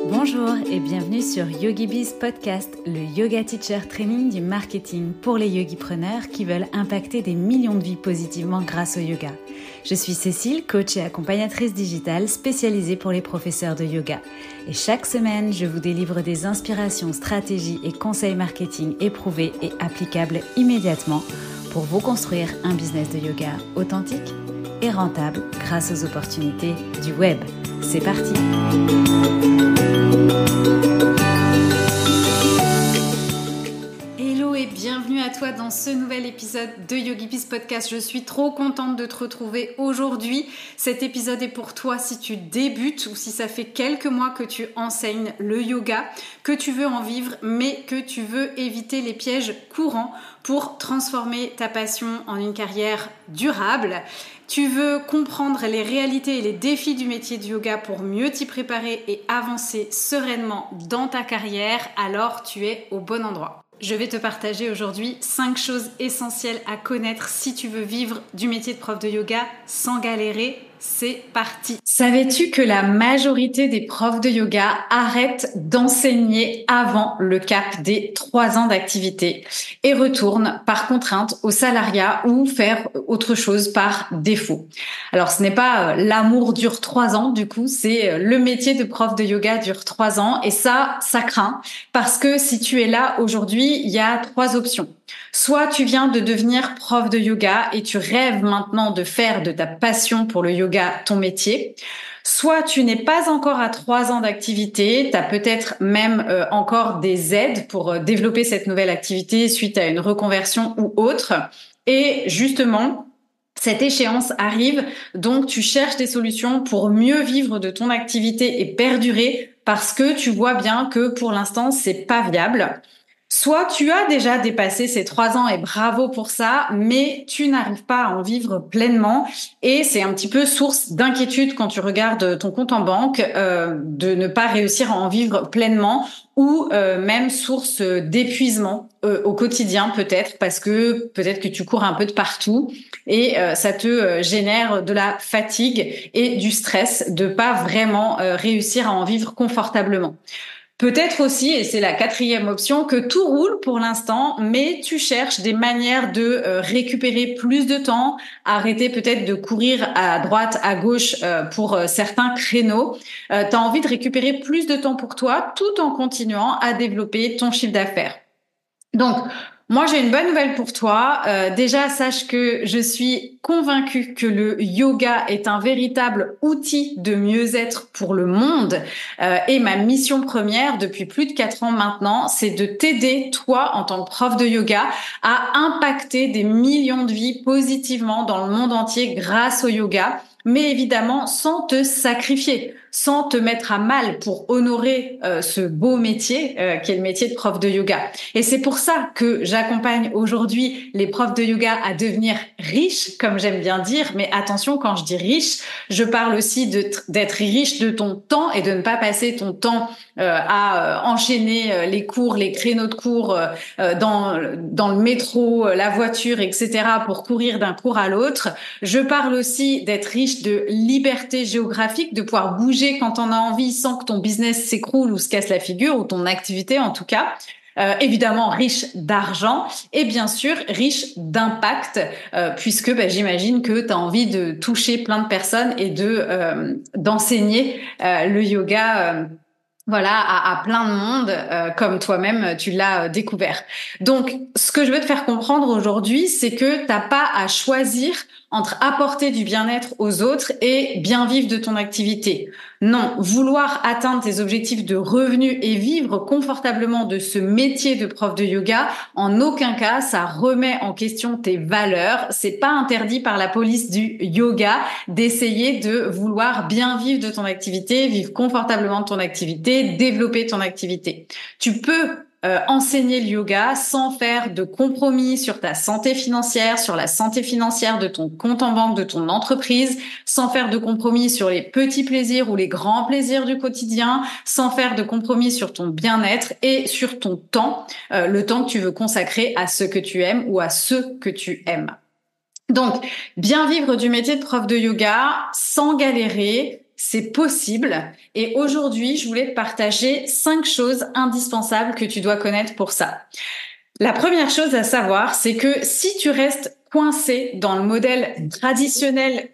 Bonjour et bienvenue sur YogiBiz Podcast, le yoga teacher training du marketing pour les yogipreneurs qui veulent impacter des millions de vies positivement grâce au yoga. Je suis Cécile, coach et accompagnatrice digitale spécialisée pour les professeurs de yoga. Et chaque semaine, je vous délivre des inspirations, stratégies et conseils marketing éprouvés et applicables immédiatement pour vous construire un business de yoga authentique et rentable grâce aux opportunités du web. C'est parti! Hello et bienvenue à toi dans ce nouvel épisode de YogiBiz Podcast. Je suis trop contente de te retrouver aujourd'hui. Cet épisode est pour toi si tu débutes ou si ça fait quelques mois que tu enseignes le yoga, que tu veux en vivre mais que tu veux éviter les pièges courants pour transformer ta passion en une carrière durable. Tu veux comprendre les réalités et les défis du métier de yoga pour mieux t'y préparer et avancer sereinement dans ta carrière, alors tu es au bon endroit. Je vais te partager aujourd'hui 5 choses essentielles à connaître si tu veux vivre du métier de prof de yoga sans galérer. C'est parti! Savais-tu que la majorité des profs de yoga arrêtent d'enseigner avant le cap des 3 ans d'activité et retournent par contrainte au salariat ou faire autre chose par défaut? Alors ce n'est pas l'amour dure 3 ans, du coup c'est le métier de prof de yoga dure 3 ans et ça craint parce que si tu es là aujourd'hui, il y a 3 options. Soit tu viens de devenir prof de yoga et tu rêves maintenant de faire de ta passion pour le yoga ton métier. Soit tu n'es pas encore à 3 ans d'activité, tu as peut-être même encore des aides pour développer cette nouvelle activité suite à une reconversion ou autre. Et justement, cette échéance arrive, donc tu cherches des solutions pour mieux vivre de ton activité et perdurer parce que tu vois bien que pour l'instant, c'est pas viable. Soit tu as déjà dépassé ces 3 ans et bravo pour ça, mais tu n'arrives pas à en vivre pleinement et c'est un petit peu source d'inquiétude quand tu regardes ton compte en banque de ne pas réussir à en vivre pleinement ou même source d'épuisement au quotidien peut-être parce que peut-être que tu cours un peu de partout et ça te génère de la fatigue et du stress de pas vraiment réussir à en vivre confortablement. Peut-être aussi, et c'est la 4e option, que tout roule pour l'instant, mais tu cherches des manières de récupérer plus de temps, arrêter peut-être de courir à droite, à gauche pour certains créneaux. Tu as envie de récupérer plus de temps pour toi tout en continuant à développer ton chiffre d'affaires. Donc, moi, j'ai une bonne nouvelle pour toi. Déjà, sache que je suis convaincue que le yoga est un véritable outil de mieux-être pour le monde. Et ma mission première, depuis plus de 4 ans maintenant, c'est de t'aider, toi, en tant que prof de yoga, à impacter des millions de vies positivement dans le monde entier grâce au yoga, mais évidemment sans te sacrifier, sans te mettre à mal pour honorer ce beau métier qui est le métier de prof de yoga. Et c'est pour ça que j'accompagne aujourd'hui les profs de yoga à devenir riches, comme j'aime bien dire. Mais attention, quand je dis riche, je parle aussi d'être riche de ton temps et de ne pas passer ton temps à enchaîner les cours, les créneaux de cours dans le métro, la voiture, etc. pour courir d'un cours à l'autre. Je parle aussi d'être riche de liberté géographique, de pouvoir bouger quand on a envie sans que ton business s'écroule ou se casse la figure, ou ton activité en tout cas. Évidemment riche d'argent et bien sûr riche d'impact puisque j'imagine que tu as envie de toucher plein de personnes et d'enseigner le yoga à plein de monde comme toi-même tu l'as découvert. Donc ce que je veux te faire comprendre aujourd'hui, c'est que t'as pas à choisir entre apporter du bien-être aux autres et bien vivre de ton activité. Non, vouloir atteindre tes objectifs de revenus et vivre confortablement de ce métier de prof de yoga, en aucun cas ça remet en question tes valeurs. C'est pas interdit par la police du yoga d'essayer de vouloir bien vivre de ton activité, vivre confortablement de ton activité, développer ton activité. Tu peux enseigner le yoga sans faire de compromis sur ta santé financière, sur la santé financière de ton compte en banque, de ton entreprise, sans faire de compromis sur les petits plaisirs ou les grands plaisirs du quotidien, sans faire de compromis sur ton bien-être et sur ton temps, le temps que tu veux consacrer à ce que tu aimes ou à ceux que tu aimes. Donc, bien vivre du métier de prof de yoga sans galérer, c'est possible. Et aujourd'hui, je voulais te partager 5 choses indispensables que tu dois connaître pour ça. La première chose à savoir, c'est que si tu restes coincé dans le modèle traditionnel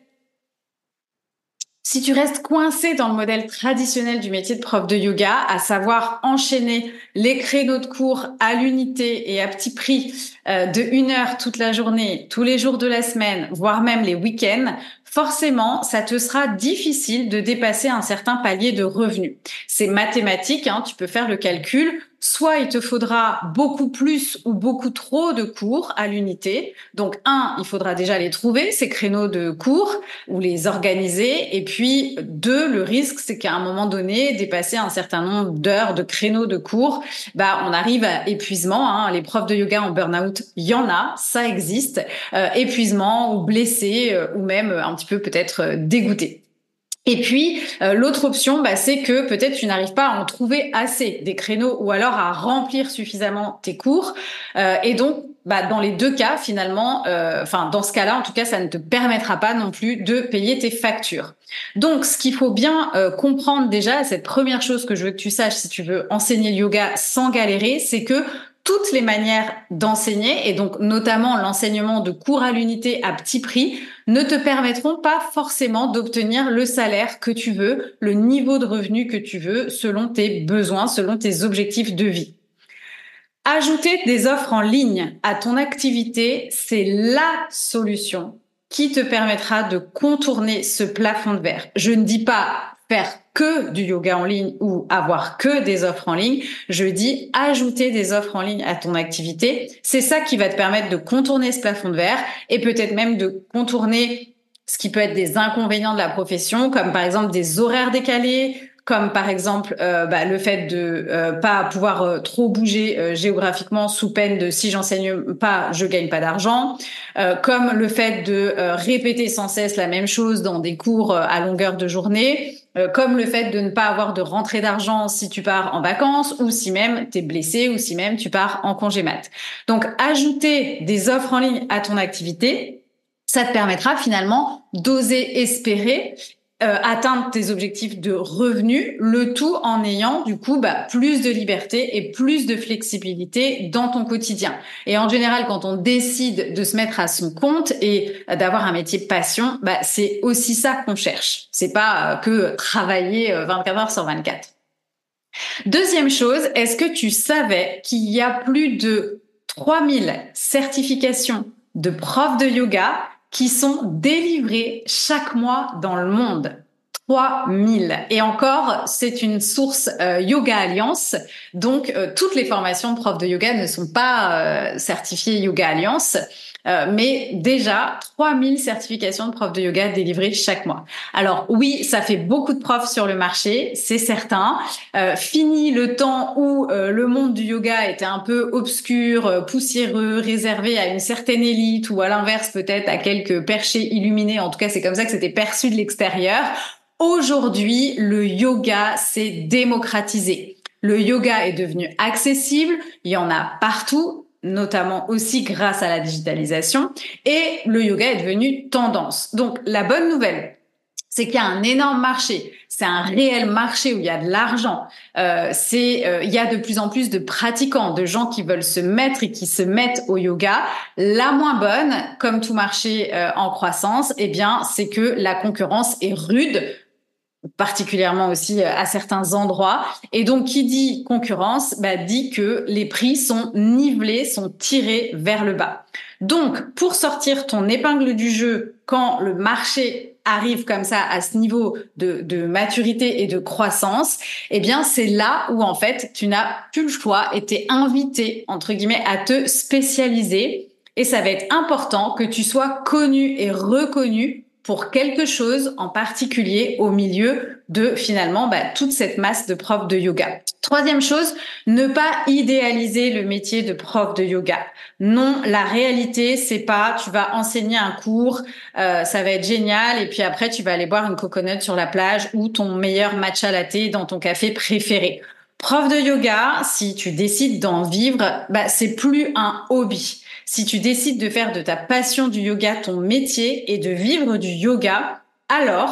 Si tu restes coincé dans le modèle traditionnel du métier de prof de yoga, à savoir enchaîner les créneaux de cours à l'unité et à petit prix de 1 heure toute la journée, tous les jours de la semaine, voire même les week-ends, forcément, ça te sera difficile de dépasser un certain palier de revenus. C'est mathématique, hein, tu peux faire le calcul. Soit il te faudra beaucoup plus ou beaucoup trop de cours à l'unité. Donc, il faudra déjà les trouver, ces créneaux de cours, ou les organiser. Et puis, 2, le risque, c'est qu'à un moment donné, dépasser un certain nombre d'heures de créneaux de cours, on arrive à épuisement. Hein. Les profs de yoga en burn-out, il y en a, ça existe. Épuisement ou blessé ou même un petit peu peut-être dégoûté. Et puis, l'autre option, c'est que peut-être tu n'arrives pas à en trouver assez des créneaux ou alors à remplir suffisamment tes cours. Et donc, dans les 2 cas, finalement, dans ce cas-là, en tout cas, ça ne te permettra pas non plus de payer tes factures. Donc, ce qu'il faut bien comprendre déjà, cette première chose que je veux que tu saches si tu veux enseigner le yoga sans galérer, c'est que toutes les manières d'enseigner, et donc notamment l'enseignement de cours à l'unité à petit prix, ne te permettront pas forcément d'obtenir le salaire que tu veux, le niveau de revenu que tu veux, selon tes besoins, selon tes objectifs de vie. Ajouter des offres en ligne à ton activité, c'est la solution qui te permettra de contourner ce plafond de verre. Je ne dis pas faire que du yoga en ligne ou avoir que des offres en ligne. Je dis ajouter des offres en ligne à ton activité. C'est ça qui va te permettre de contourner ce plafond de verre et peut-être même de contourner ce qui peut être des inconvénients de la profession, comme par exemple des horaires décalés, comme par exemple le fait de pas pouvoir trop bouger géographiquement sous peine de si j'enseigne pas, je gagne pas d'argent, comme le fait de répéter sans cesse la même chose dans des cours à longueur de journée, comme le fait de ne pas avoir de rentrée d'argent si tu pars en vacances ou si même t'es blessé ou si même tu pars en congé mat. Donc ajouter des offres en ligne à ton activité, ça te permettra finalement d'oser espérer atteindre tes objectifs de revenus, le tout en ayant du coup plus de liberté et plus de flexibilité dans ton quotidien. Et en général, quand on décide de se mettre à son compte et d'avoir un métier de passion, c'est aussi ça qu'on cherche. C'est pas que travailler 24 heures sur 24. Deuxième chose, est-ce que tu savais qu'il y a plus de 3000 certifications de profs de yoga qui sont délivrés chaque mois dans le monde? 3000. Et encore, c'est une source Yoga Alliance. Donc, toutes les formations de profs de yoga ne sont pas certifiées Yoga Alliance. Mais déjà, 3000 certifications de profs de yoga délivrées chaque mois. Alors oui, ça fait beaucoup de profs sur le marché, c'est certain. Fini le temps où le monde du yoga était un peu obscur, poussiéreux, réservé à une certaine élite ou à l'inverse peut-être à quelques perchés illuminés. En tout cas, c'est comme ça que c'était perçu de l'extérieur. Aujourd'hui, le yoga s'est démocratisé. Le yoga est devenu accessible, il y en a partout, notamment aussi grâce à la digitalisation, et le yoga est devenu tendance. Donc, la bonne nouvelle, c'est qu'il y a un énorme marché. C'est un réel marché où il y a de l'argent. Il y a de plus en plus de pratiquants, de gens qui veulent se mettre et qui se mettent au yoga. La moins bonne, comme tout marché en croissance, c'est que la concurrence est rude, particulièrement aussi à certains endroits. Et donc, qui dit concurrence, dit que les prix sont nivelés, sont tirés vers le bas. Donc, pour sortir ton épingle du jeu quand le marché arrive comme ça à ce niveau de maturité et de croissance, c'est là où en fait tu n'as plus le choix et t'es invité entre guillemets à te spécialiser. Et ça va être important que tu sois connu et reconnu pour quelque chose en particulier au milieu de finalement toute cette masse de profs de yoga. Troisième chose, ne pas idéaliser le métier de prof de yoga. Non, la réalité, c'est pas tu vas enseigner un cours, ça va être génial et puis après tu vas aller boire une coconut sur la plage ou ton meilleur matcha latte dans ton café préféré. Prof de yoga, si tu décides d'en vivre, c'est plus un hobby. Si tu décides de faire de ta passion du yoga ton métier et de vivre du yoga, alors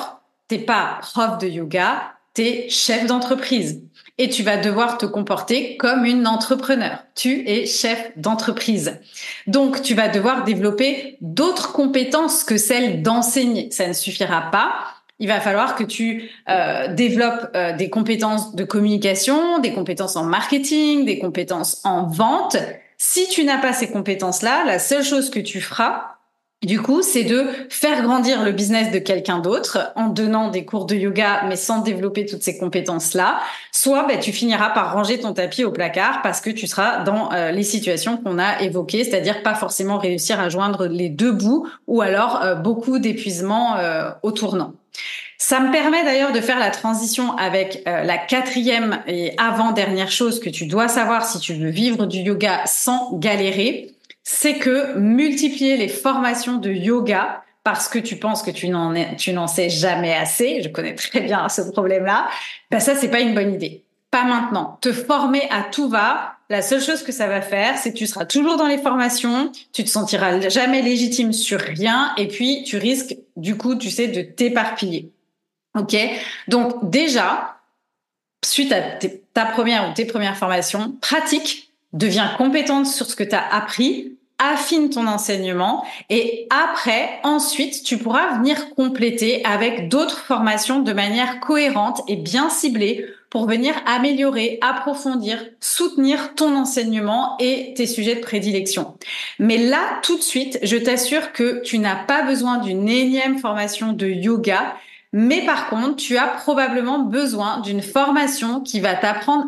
t'es pas prof de yoga, t'es chef d'entreprise. Et tu vas devoir te comporter comme une entrepreneur. Tu es chef d'entreprise. Donc, tu vas devoir développer d'autres compétences que celles d'enseigner. Ça ne suffira pas. Il va falloir que tu développes des compétences de communication, des compétences en marketing, des compétences en vente. Si tu n'as pas ces compétences-là, la seule chose que tu feras, du coup, c'est de faire grandir le business de quelqu'un d'autre en donnant des cours de yoga, mais sans développer toutes ces compétences-là. Soit tu finiras par ranger ton tapis au placard parce que tu seras dans les situations qu'on a évoquées, c'est-à-dire pas forcément réussir à joindre les deux bouts ou alors beaucoup d'épuisement au tournant. Ça me permet d'ailleurs de faire la transition avec la quatrième et avant-dernière chose que tu dois savoir si tu veux vivre du yoga sans galérer. C'est que multiplier les formations de yoga parce que tu penses que tu n'en sais jamais assez, je connais très bien ce problème-là, ça, c'est pas une bonne idée. Pas maintenant. Te former à tout va, la seule chose que ça va faire, c'est que tu seras toujours dans les formations, tu te sentiras jamais légitime sur rien, et puis tu risques, du coup, tu sais, de t'éparpiller. Ok? Donc, déjà, suite à ta première ou tes premières formations, pratique, deviens compétente sur ce que tu as appris, affine ton enseignement et ensuite, tu pourras venir compléter avec d'autres formations de manière cohérente et bien ciblée pour venir améliorer, approfondir, soutenir ton enseignement et tes sujets de prédilection. Mais là, tout de suite, je t'assure que tu n'as pas besoin d'une énième formation de yoga, mais par contre, tu as probablement besoin d'une formation qui va t'apprendre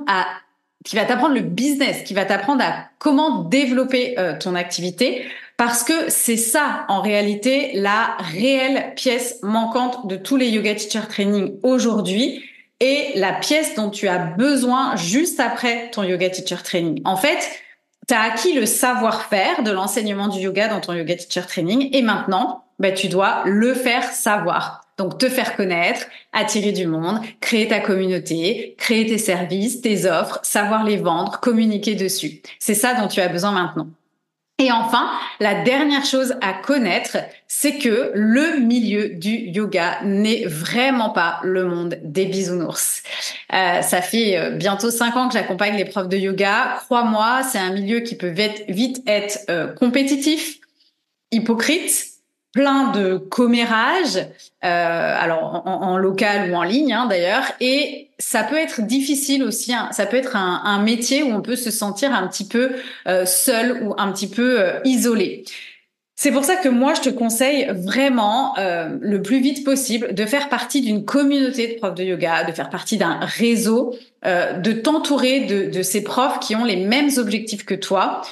le business, qui va t'apprendre à comment développer ton activité, parce que c'est ça, en réalité, la réelle pièce manquante de tous les yoga teacher training aujourd'hui et la pièce dont tu as besoin juste après ton yoga teacher training. En fait, tu as acquis le savoir-faire de l'enseignement du yoga dans ton yoga teacher training et maintenant, tu dois le faire savoir. Donc, te faire connaître, attirer du monde, créer ta communauté, créer tes services, tes offres, savoir les vendre, communiquer dessus. C'est ça dont tu as besoin maintenant. Et enfin, la dernière chose à connaître, c'est que le milieu du yoga n'est vraiment pas le monde des bisounours. Ça fait bientôt 5 ans que j'accompagne les profs de yoga. Crois-moi, c'est un milieu qui peut vite être compétitif, hypocrite, plein de commérages, alors en local ou en ligne d'ailleurs, et ça peut être difficile aussi, ça peut être un métier où on peut se sentir un petit peu seul ou un petit peu isolé. C'est pour ça que moi, je te conseille vraiment le plus vite possible de faire partie d'une communauté de profs de yoga, de faire partie d'un réseau, de t'entourer de ces profs qui ont les mêmes objectifs que toi,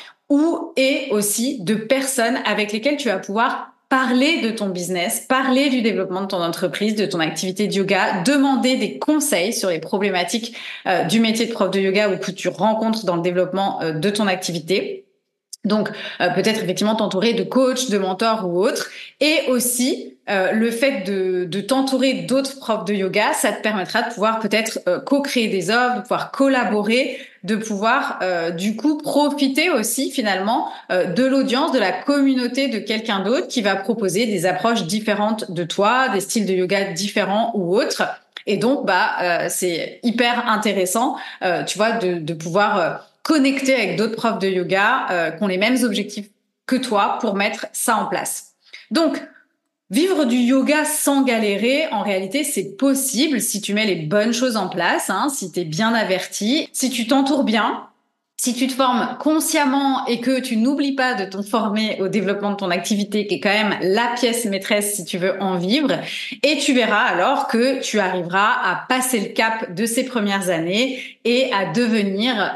et aussi de personnes avec lesquelles tu vas pouvoir parler de ton business, parler du développement de ton entreprise, de ton activité de yoga, demander des conseils sur les problématiques du métier de prof de yoga ou que tu rencontres dans le développement de ton activité. Donc, peut-être effectivement t'entourer de coachs, de mentors ou autres. Et aussi, le fait de t'entourer d'autres profs de yoga, ça te permettra de pouvoir peut-être co-créer des offres, de pouvoir collaborer, de pouvoir du coup profiter aussi finalement de l'audience, de la communauté de quelqu'un d'autre qui va proposer des approches différentes de toi, des styles de yoga différents ou autres. Et donc, c'est hyper intéressant, tu vois, de pouvoir connecter avec d'autres profs de yoga qui ont les mêmes objectifs que toi pour mettre ça en place. Donc, vivre du yoga sans galérer, en réalité, c'est possible si tu mets les bonnes choses en place, si tu es bien averti, si tu t'entoures bien, si tu te formes consciemment et que tu n'oublies pas de te former au développement de ton activité, qui est quand même la pièce maîtresse si tu veux en vivre, et tu verras alors que tu arriveras à passer le cap de ces premières années et à devenir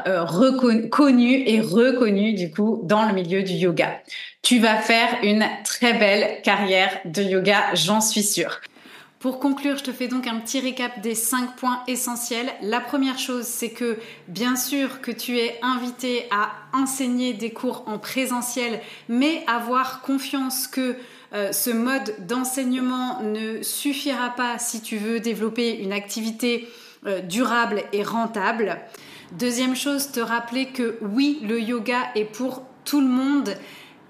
connu et reconnu du coup dans le milieu du yoga. Tu vas faire une très belle carrière de yoga, j'en suis sûre. Pour conclure, je te fais donc un petit récap des 5 points essentiels. La première chose, c'est que bien sûr que tu es invité à enseigner des cours en présentiel, mais avoir confiance que ce mode d'enseignement ne suffira pas si tu veux développer une activité durable et rentable. Deuxième chose, te rappeler que oui, le yoga est pour tout le monde.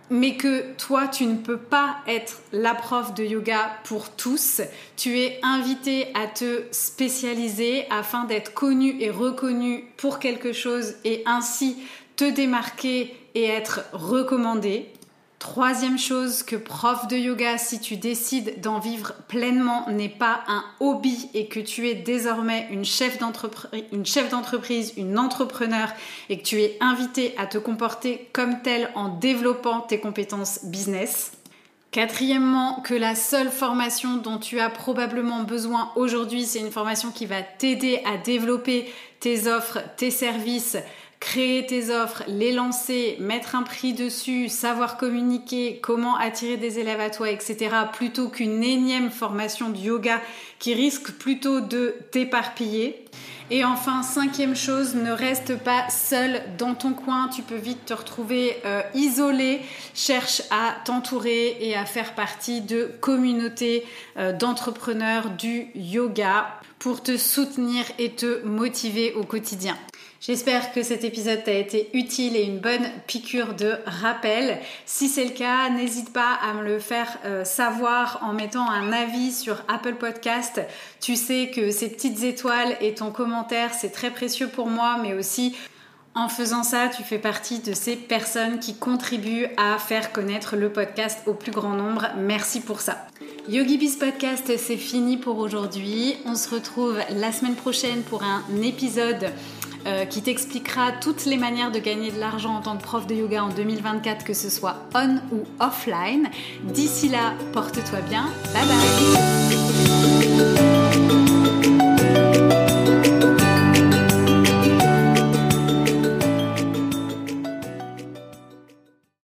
mais que toi, tu ne peux pas être la prof de yoga pour tous. Tu es invité à te spécialiser afin d'être connu et reconnu pour quelque chose et ainsi te démarquer et être recommandé. Troisième chose, que prof de yoga, si tu décides d'en vivre pleinement, n'est pas un hobby et que tu es désormais une chef d'entreprise, une entrepreneur et que tu es invité à te comporter comme tel en développant tes compétences business. Quatrièmement, que la seule formation dont tu as probablement besoin aujourd'hui, c'est une formation qui va t'aider à développer tes offres, tes services, créer tes offres, les lancer, mettre un prix dessus, savoir communiquer, comment attirer des élèves à toi, etc. plutôt qu'une énième formation de yoga qui risque plutôt de t'éparpiller. Et enfin, cinquième chose, ne reste pas seul dans ton coin. Tu peux vite te retrouver isolé. Cherche à t'entourer et à faire partie de communautés d'entrepreneurs du yoga pour te soutenir et te motiver au quotidien. J'espère que cet épisode t'a été utile et une bonne piqûre de rappel. Si c'est le cas, n'hésite pas à me le faire savoir en mettant un avis sur Apple Podcast. Tu sais que ces petites étoiles et ton commentaire, c'est très précieux pour moi, mais aussi en faisant ça, tu fais partie de ces personnes qui contribuent à faire connaître le podcast au plus grand nombre. Merci pour ça. YogiBiz Podcast, c'est fini pour aujourd'hui. On se retrouve la semaine prochaine pour un épisode qui t'expliquera toutes les manières de gagner de l'argent en tant que prof de yoga en 2024, que ce soit on ou offline. D'ici là, porte-toi bien. Bye bye.